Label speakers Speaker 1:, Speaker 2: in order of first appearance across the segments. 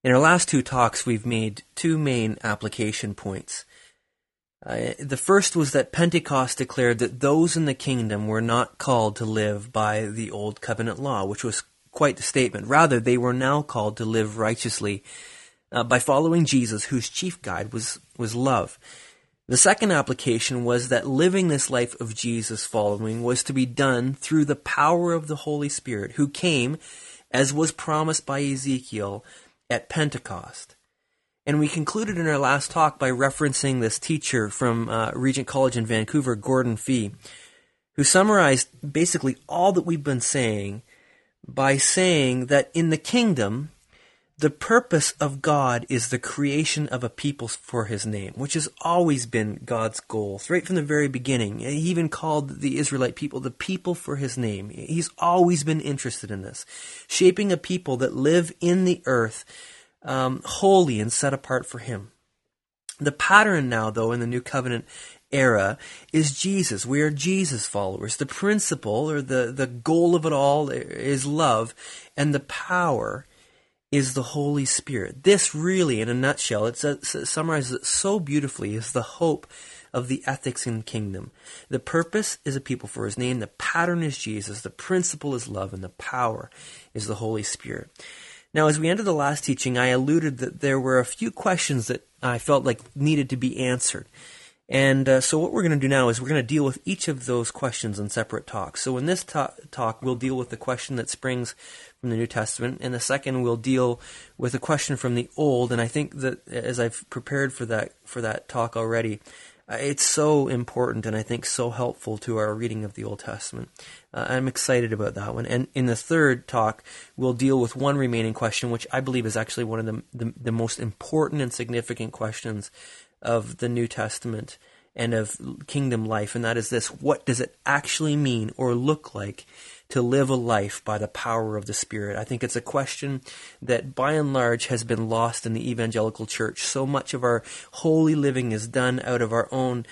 Speaker 1: In our last two talks, we've made two main application points. The first was that Pentecost declared that those in the kingdom were not called to live by the old covenant law, which was quite the statement. Rather, they were now called to live righteously by following Jesus, whose chief guide was love. The second application was that living this life of Jesus following was to be done through the power of the Holy Spirit, who came, as was promised by Ezekiel, at Pentecost. And we concluded in our last talk by referencing this teacher from Regent College in Vancouver, Gordon Fee, who summarized basically all that we've been saying by saying that in the kingdom, the purpose of God is the creation of a people for his name, which has always been God's goal, right from the very beginning. He even called the Israelite people the people for his name. He's always been interested in this, shaping a people that live in the earth holy and set apart for him. The pattern now, though, in the New Covenant era is Jesus. We are Jesus followers. The principle or the goal of it all is love, and the power is the Holy Spirit. This really, in a nutshell, it summarizes it so beautifully, is the hope of the ethics in kingdom. The purpose is a people for his name, the pattern is Jesus, the principle is love, and the power is the Holy Spirit. Now, as we ended the last teaching, I alluded that there were a few questions that I felt like needed to be answered. And so what we're going to do now is we're going to deal with each of those questions in separate talks. So in this talk, we'll deal with the question that springs from the New Testament. In the second, we'll deal with a question from the Old. And I think that as I've prepared for that talk already, it's so important and I think so helpful to our reading of the Old Testament. I'm excited about that one. And in the third talk, we'll deal with one remaining question, which I believe is actually one of the most important and significant questions of the New Testament and of kingdom life, and that is this: what does it actually mean or look like to live a life by the power of the Spirit? I think it's a question that by and large has been lost in the evangelical church. So much of our holy living is done out of our own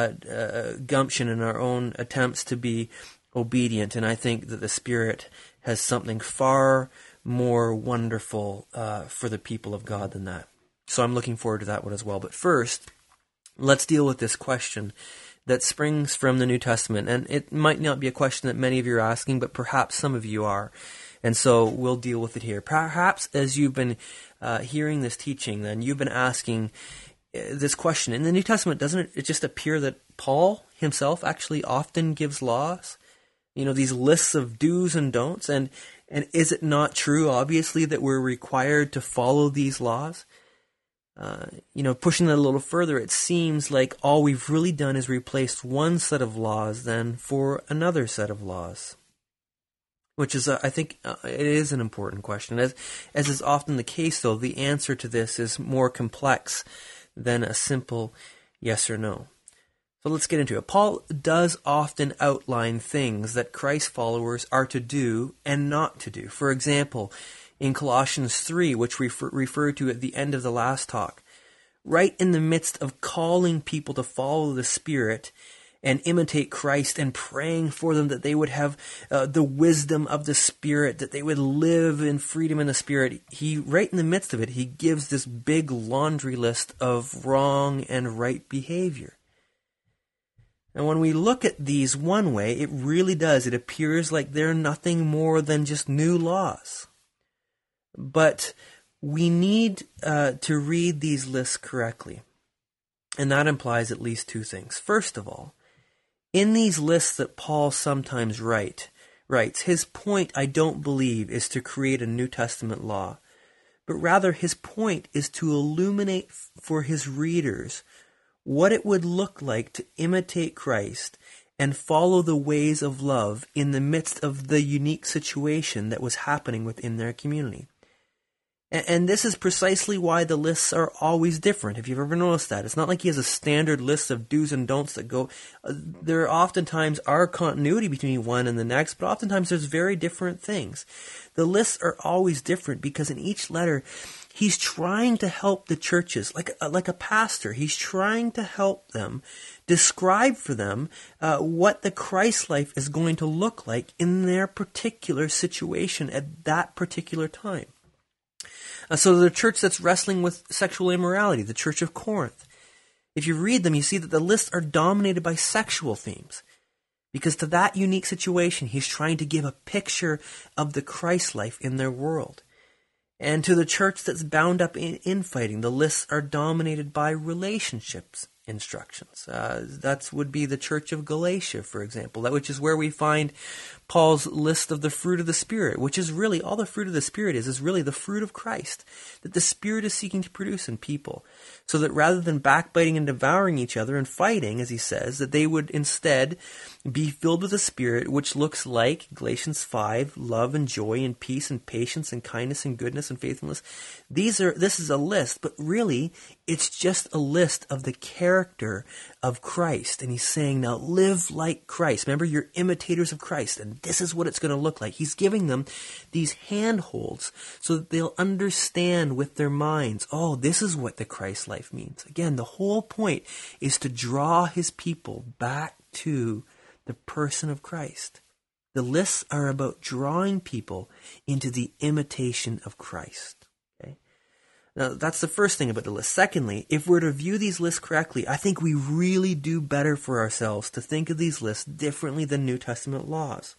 Speaker 1: gumption and our own attempts to be obedient, and I think that the Spirit has something far more wonderful for the people of God than that. So I'm looking forward to that one as well. But first, let's deal with this question that springs from the New Testament. And it might not be a question that many of you are asking, but perhaps some of you are. And so we'll deal with it here. Perhaps as you've been hearing this teaching, then you've been asking this question. In the New Testament, doesn't it just appear that Paul himself actually often gives laws? You know, these lists of do's and don'ts. And is it not true, obviously, that we're required to follow these laws? Pushing that a little further, it seems like all we've really done is replaced one set of laws then for another set of laws. Which is, I think, it is an important question. As is often the case, though, the answer to this is more complex than a simple yes or no. So let's get into it. Paul does often outline things that Christ followers are to do and not to do. For example, in Colossians 3, which we referred to at the end of the last talk, right in the midst of calling people to follow the Spirit and imitate Christ and praying for them that they would have the wisdom of the Spirit, that they would live in freedom in the Spirit, right in the midst of it, he gives this big laundry list of wrong and right behavior. And when we look at these one way, it really does. It appears like they're nothing more than just new laws. But we need to read these lists correctly. And that implies at least two things. First of all, in these lists that Paul sometimes writes, his point, I don't believe, is to create a New Testament law, but rather his point is to illuminate for his readers what it would look like to imitate Christ and follow the ways of love in the midst of the unique situation that was happening within their community. And this is precisely why the lists are always different, if you've ever noticed that. It's not like he has a standard list of do's and don'ts that go. There oftentimes are continuity between one and the next, but oftentimes there's very different things. The lists are always different because in each letter, he's trying to help the churches, like a pastor. He's trying to help them, describe for them what the Christ life is going to look like in their particular situation at that particular time. So the church that's wrestling with sexual immorality, the Church of Corinth. If you read them, you see that the lists are dominated by sexual themes. Because to that unique situation, he's trying to give a picture of the Christ life in their world. And to the church that's bound up in infighting, the lists are dominated by relationships instructions. That would be the Church of Galatia, for example, which is where we find Paul's list of the fruit of the Spirit, which is really, all the fruit of the Spirit is really the fruit of Christ, that the Spirit is seeking to produce in people. So that rather than backbiting and devouring each other and fighting, as he says, that they would instead be filled with the Spirit, which looks like Galatians 5, love and joy and peace and patience and kindness and goodness and faithfulness. This is a list, but really it's just a list of the character of Christ. And he's saying, now live like Christ. Remember, you're imitators of Christ, and this is what it's going to look like. He's giving them these handholds so that they'll understand with their minds, oh, this is what the Christ life means. Again, the whole point is to draw his people back to the person of Christ. The lists are about drawing people into the imitation of Christ. Okay? Now, that's the first thing about the list. Secondly, if we're to view these lists correctly, I think we really do better for ourselves to think of these lists differently than New Testament laws.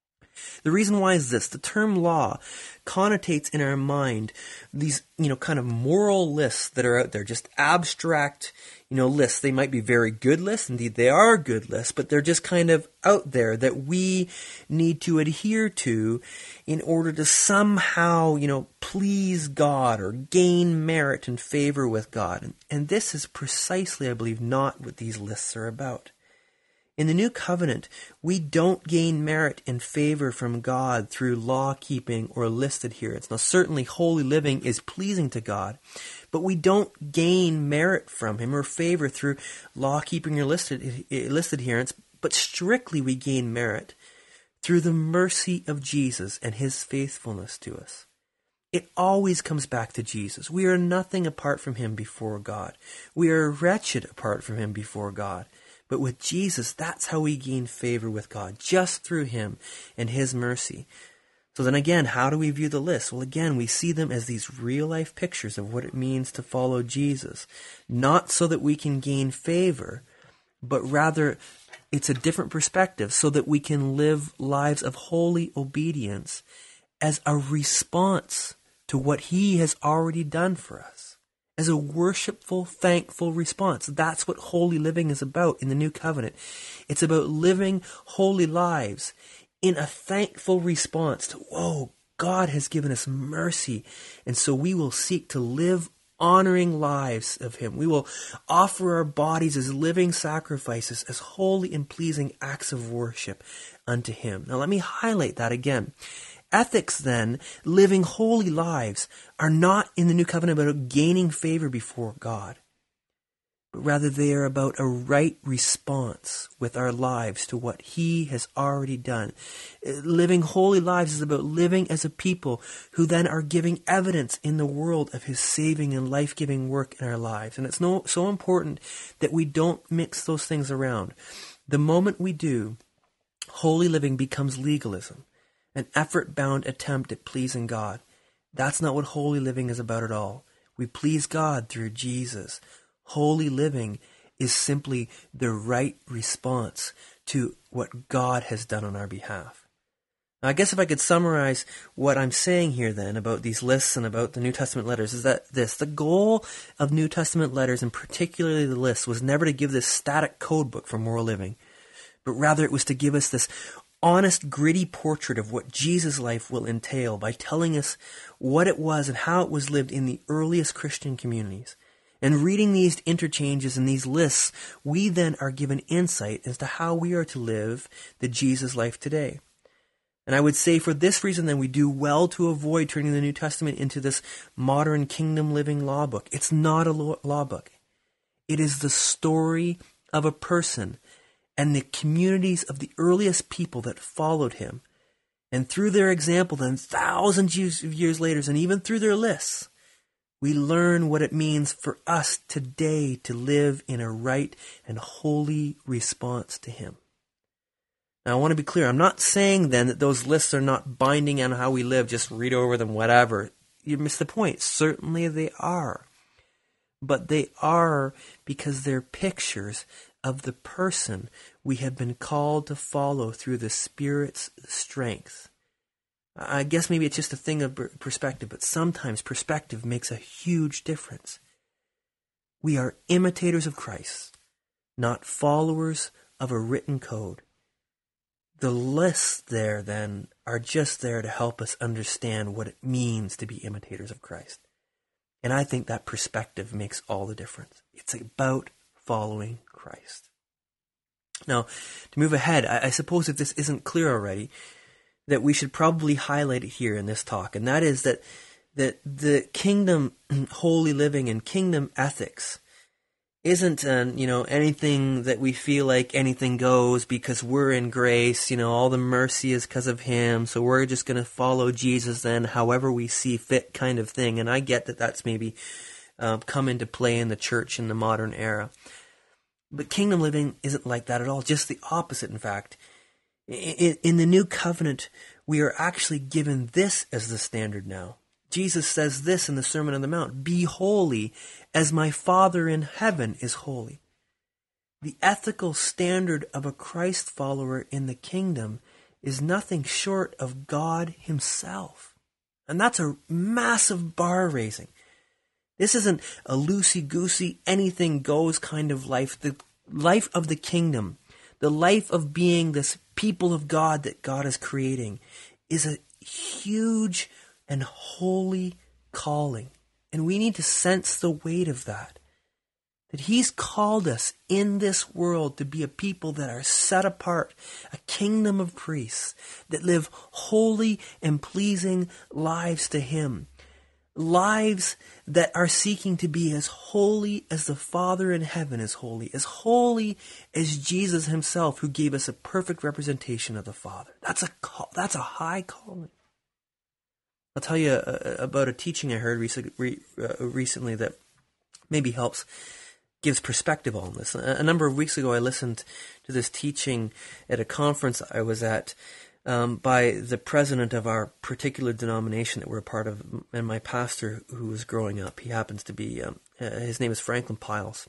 Speaker 1: The reason why is this. The term law connotates in our mind these, kind of moral lists that are out there, just abstract, lists. They might be very good lists. Indeed, they are good lists, but they're just kind of out there that we need to adhere to in order to somehow, please God or gain merit and favor with God. And this is precisely, I believe, not what these lists are about. In the New Covenant, we don't gain merit and favor from God through law-keeping or list adherence. Now, certainly holy living is pleasing to God, but we don't gain merit from him or favor through law-keeping or list adherence, but strictly we gain merit through the mercy of Jesus and his faithfulness to us. It always comes back to Jesus. We are nothing apart from him before God. We are wretched apart from him before God. But with Jesus, that's how we gain favor with God, just through him and his mercy. So then again, how do we view the list? Well, again, we see them as these real-life pictures of what it means to follow Jesus. Not so that we can gain favor, but rather it's a different perspective so that we can live lives of holy obedience as a response to what he has already done for us. As a worshipful, thankful response. That's what holy living is about in the New Covenant. It's about living holy lives in a thankful response to, whoa, God has given us mercy. And so we will seek to live honoring lives of him. We will offer our bodies as living sacrifices, as holy and pleasing acts of worship unto him. Now let me highlight that again. Ethics, then, living holy lives, are not in the New Covenant about gaining favor before God, but rather they are about a right response with our lives to what he has already done. Living holy lives is about living as a people who then are giving evidence in the world of his saving and life-giving work in our lives. And it's so important that we don't mix those things around. The moment we do, holy living becomes legalism. An effort-bound attempt at pleasing God. That's not what holy living is about at all. We please God through Jesus. Holy living is simply the right response to what God has done on our behalf. Now, I guess if I could summarize what I'm saying here then about these lists and about the New Testament letters is that the goal of New Testament letters, and particularly the lists, was never to give this static code book for moral living, but rather it was to give us this honest, gritty portrait of what Jesus' life will entail by telling us what it was and how it was lived in the earliest Christian communities. And reading these interchanges and these lists, we then are given insight as to how we are to live the Jesus life today. And I would say for this reason, then, we do well to avoid turning the New Testament into this modern kingdom living law book. It's not a law book. It is the story of a person and the communities of the earliest people that followed him. And through their example, then thousands of years later, and even through their lists, we learn what it means for us today to live in a right and holy response to him. Now, I want to be clear. I'm not saying then that those lists are not binding on how we live. Just read over them, whatever. you missed the point. Certainly they are. But they are because they're pictures of the person we have been called to follow through the Spirit's strength. I guess maybe it's just a thing of perspective, but sometimes perspective makes a huge difference. We are imitators of Christ, not followers of a written code. The lists there, then, are just there to help us understand what it means to be imitators of Christ. And I think that perspective makes all the difference. It's about following Christ. Now, to move ahead, I suppose if this isn't clear already, that we should probably highlight it here in this talk, and that is that the kingdom holy living and kingdom ethics isn't anything that we feel like anything goes because we're in grace, all the mercy is because of him, so we're just going to follow Jesus then however we see fit kind of thing. And I get that that's maybe come into play in the church in the modern era. But kingdom living isn't like that at all, just the opposite, in fact. In the new covenant, we are actually given this as the standard now. Jesus says this in the Sermon on the Mount, "Be holy as my Father in heaven is holy." The ethical standard of a Christ follower in the kingdom is nothing short of God himself. And that's a massive bar raising. This isn't a loosey-goosey, anything goes kind of life. The life of the kingdom, the life of being this people of God that God is creating, is a huge and holy calling. And we need to sense the weight of that. That he's called us in this world to be a people that are set apart, a kingdom of priests that live holy and pleasing lives to him. Lives that are seeking to be as holy as the Father in heaven is holy as Jesus himself, who gave us a perfect representation of the Father. That's a high calling. I'll tell you about a teaching I heard recently that maybe gives perspective on this. A number of weeks ago, I listened to this teaching at a conference I was at by the president of our particular denomination that we're a part of, and my pastor who was growing up. He happens to be, his name is Franklin Piles.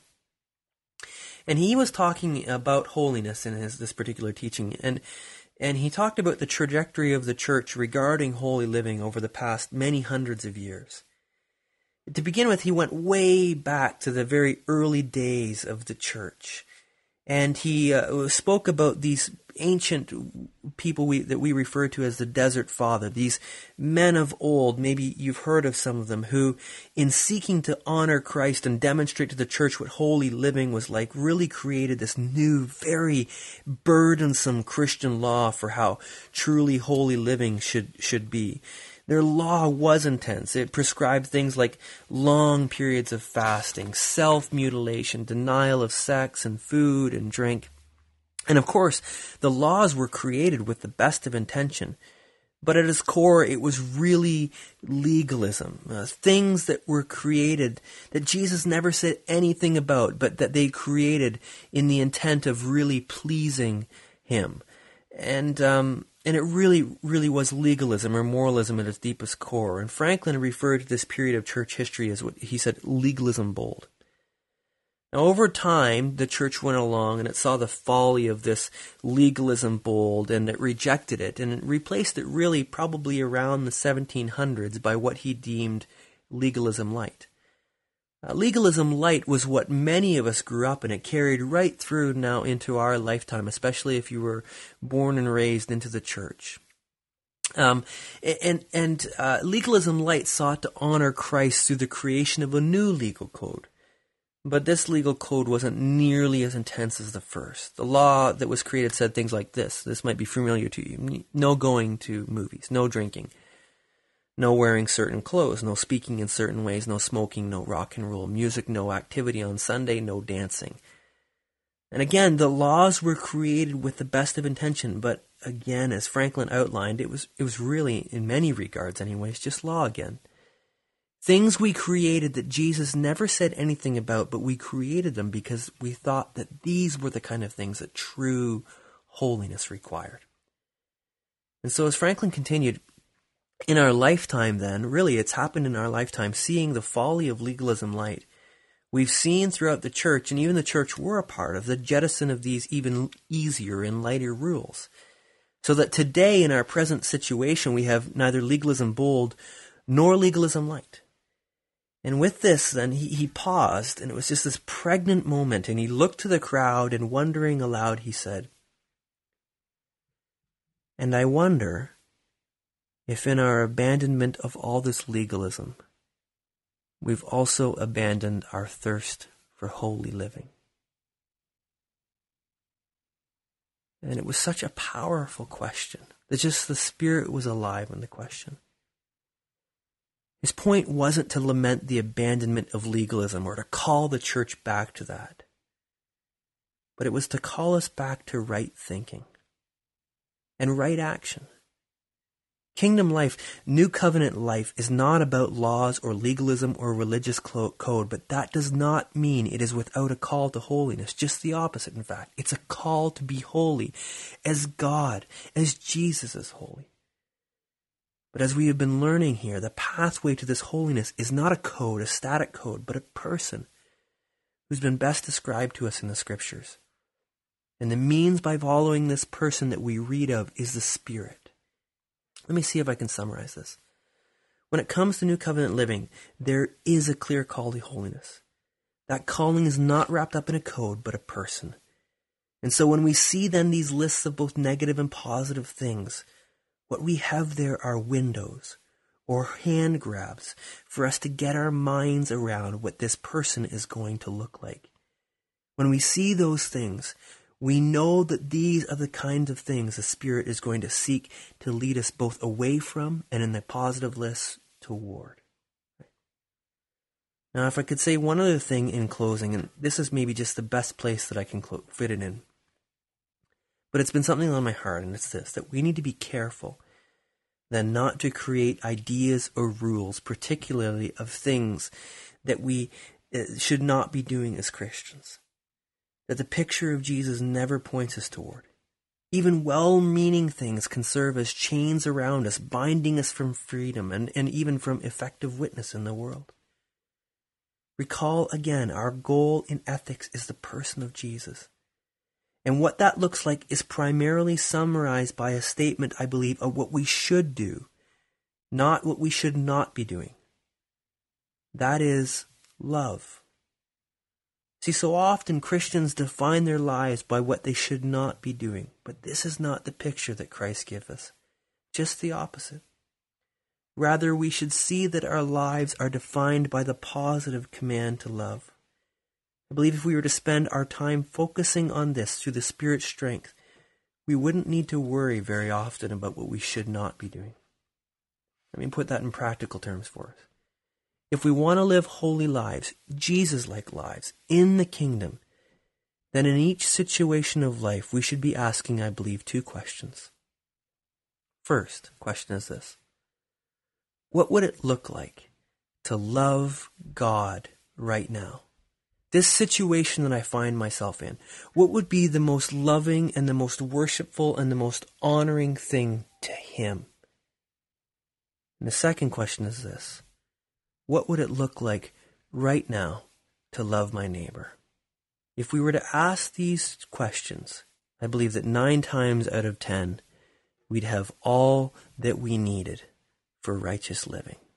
Speaker 1: And he was talking about holiness in this particular teaching, and he talked about the trajectory of the church regarding holy living over the past many hundreds of years. To begin with, he went way back to the very early days of the church. And he spoke about these ancient people that we refer to as the Desert Father, these men of old, maybe you've heard of some of them, who, in seeking to honor Christ and demonstrate to the church what holy living was like, really created this new, very burdensome Christian law for how truly holy living should be. Their law was intense. It prescribed things like long periods of fasting, self-mutilation, denial of sex and food and drink. And of course, the laws were created with the best of intention. But at its core, it was really legalism. Things that were created that Jesus never said anything about, but that they created in the intent of really pleasing him. And it really, really was legalism or moralism at its deepest core. And Franklin referred to this period of church history as what he said, legalism bold. Now, over time, the church went along and it saw the folly of this legalism bold, and it rejected it, and it replaced it really probably around the 1700s by what he deemed legalism light. Legalism light was what many of us grew up in. It carried right through now into our lifetime, especially if you were born and raised into the church. Legalism light sought to honor Christ through the creation of a new legal code. But this legal code wasn't nearly as intense as the first. The law that was created said things like this. This might be familiar to you. No going to movies, no drinking, no wearing certain clothes, no speaking in certain ways, no smoking, no rock and roll music, no activity on Sunday, no dancing. And again, the laws were created with the best of intention, but again, as Franklin outlined, it was really, in many regards anyways, just law again. Things we created that Jesus never said anything about, but we created them because we thought that these were the kind of things that true holiness required. And so as Franklin continued, In our lifetime then, really it's happened in our lifetime, seeing the folly of legalism light, we've seen throughout the church, and even the church we're a part of, the jettison of these even easier and lighter rules. So that today in our present situation we have neither legalism bold nor legalism light. And with this then he paused, and it was just this pregnant moment, and he looked to the crowd, and wondering aloud he said, "And I wonder if in our abandonment of all this legalism, we've also abandoned our thirst for holy living." And it was such a powerful question that just the Spirit was alive in the question. His point wasn't to lament the abandonment of legalism or to call the church back to that, but it was to call us back to right thinking and right action. Kingdom life, new covenant life, is not about laws or legalism or religious code, but that does not mean it is without a call to holiness. Just the opposite, in fact. It's a call to be holy as God, as Jesus is holy. But as we have been learning here, the pathway to this holiness is not a code, a static code, but a person who's been best described to us in the Scriptures. And the means by following this person that we read of is the Spirit. Let me see if I can summarize this. When it comes to new covenant living, there is a clear call to holiness. That calling is not wrapped up in a code, but a person. And so when we see then these lists of both negative and positive things, what we have there are windows or hand grabs for us to get our minds around what this person is going to look like. When we see those things, we know that these are the kinds of things the Spirit is going to seek to lead us both away from and in the positive list toward. Now, if I could say one other thing in closing, and this is maybe just the best place that I can fit it in, but it's been something on my heart, and it's this, that we need to be careful then not to create ideas or rules, particularly of things that we should not be doing as Christians. That the picture of Jesus never points us toward. Even well-meaning things can serve as chains around us, binding us from freedom and even from effective witness in the world. Recall again, our goal in ethics is the person of Jesus. And what that looks like is primarily summarized by a statement, I believe, of what we should do, not what we should not be doing. That is love. See, so often Christians define their lives by what they should not be doing, but this is not the picture that Christ gives us. Just the opposite. Rather, we should see that our lives are defined by the positive command to love. I believe if we were to spend our time focusing on this through the Spirit's strength, we wouldn't need to worry very often about what we should not be doing. Let me put that in practical terms for us. If we want to live holy lives, Jesus-like lives, in the kingdom, then in each situation of life we should be asking, I believe, two questions. First question is this: what would it look like to love God right now? This situation that I find myself in, what would be the most loving and the most worshipful and the most honoring thing to Him? And the second question is this: what would it look like right now to love my neighbor? If we were to ask these questions, I believe that 9 times out of 10, we'd have all that we needed for righteous living.